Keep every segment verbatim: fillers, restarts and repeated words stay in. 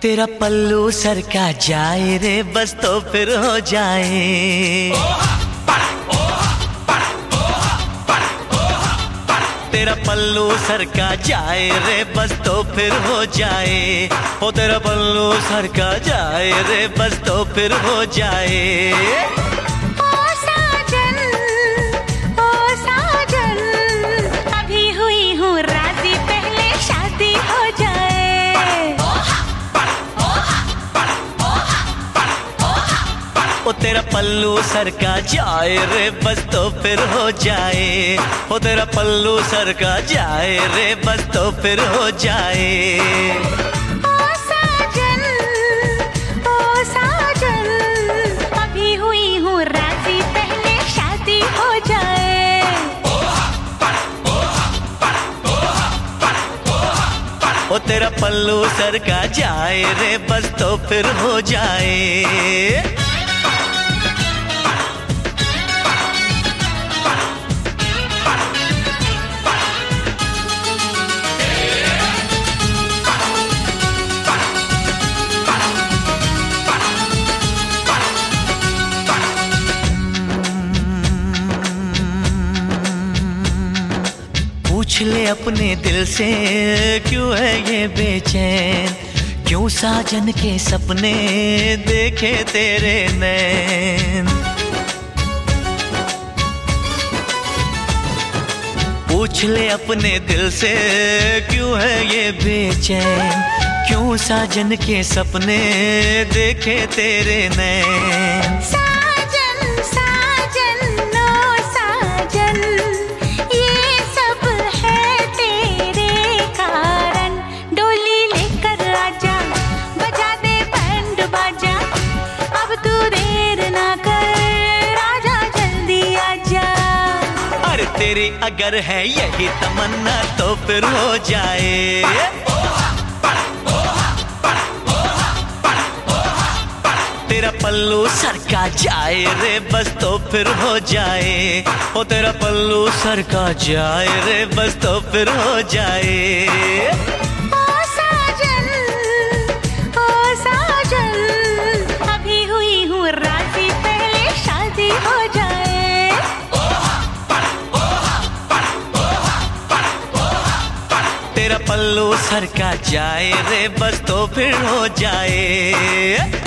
तेरा पल्लू सर का जाए रे बस तो फिर हो जाए। तेरा पल्लू सर का जाए रे बस तो फिर हो जाए। ओ तेरा पल्लू सर का जाए रे बस तो फिर हो जाए। ओ साजन, ओ साजन, अभी हुई हूँ राजी पहले शादी हो जाए। ओ तेरा पल्लू सर का जाए रे बस तो फिर हो जाए। ओ तेरा पल्लू सर का जाए रे बस तो फिर हो जाए। ओ साजन, ओ साजन, अभी हुई हूँ राजी पहले शादी हो जाए। ओ तेरा पल्लू सर का जाए रे बस तो फिर हो जाए। पूछ ले अपने दिल से क्यों है ये बेचैन, क्यों साजन के सपने देखे तेरे नैन। पूछ ले अपने दिल से क्यों है ये बेचैन, क्यों साजन के सपने देखे तेरे नैन। साजन, साजन, ओ साजन, ये सब है तेरे कारण। डोली लेकर आजा, बजा दे बैंड बाजा, अब तू देर ना कर, आजा जल्दी आजा। अरे तेरी अगर है यही तमन्ना तो फिर हो जाए। तेरा पल्लू सर का जाए रे बस तो फिर हो जाए। ओ तेरा पल्लू सर का जाए रे बस तो फिर हो जाए। ओ साजन, ओ साजन, अभी हुई हूँ राजी पहले शादी हो जाए। तेरा पल्लू सर का जाए रे बस तो फिर हो जाए।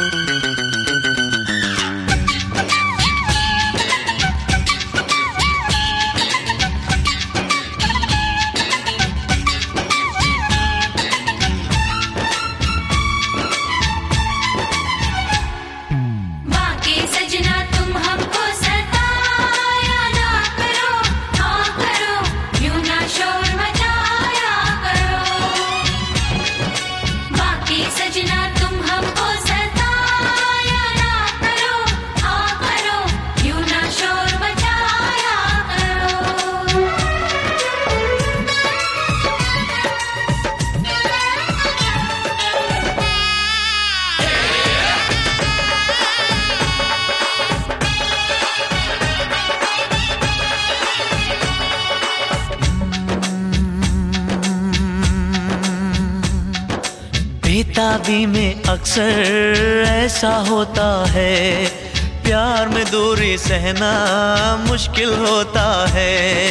बेताबी में अक्सर ऐसा होता है, प्यार में दूरी सहना मुश्किल होता है।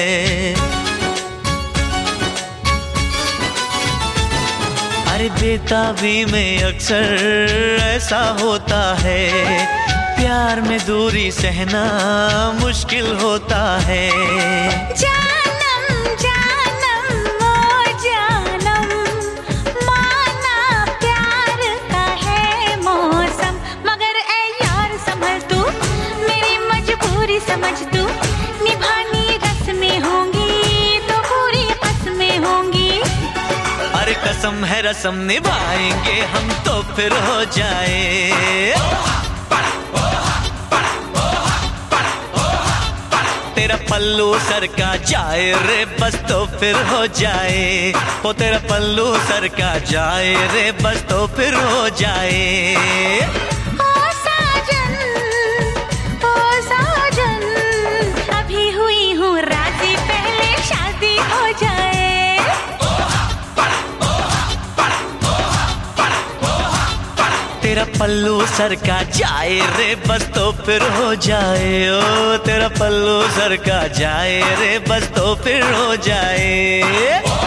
अरे बेताबी में अक्सर ऐसा होता है, प्यार में दूरी सहना मुश्किल होता है। जानम जानम ओ जानम, माना प्यार का है मौसम, मगर ऐ यार संभल तू, मेरी मजबूरी समझ तू, निभानी रस्में होंगी तो पूरी कसमें होंगी। अरे कसम है रस्म निभाएंगे हम तो फिर हो जाए। तेरा पल्लू सर का जाए रे बस तो फिर हो जाए। ओ तेरा पल्लू सर का जाए रे बस तो फिर हो जाए। ओ साजन, ओ साजन, अभी हुई हूँ राजी पहले शादी हो जाए। तेरा पल्लू सर का जाए रे बस तो फिर हो जाए, ओ तेरा पल्लू सर का जाए रे बस तो फिर हो जाए।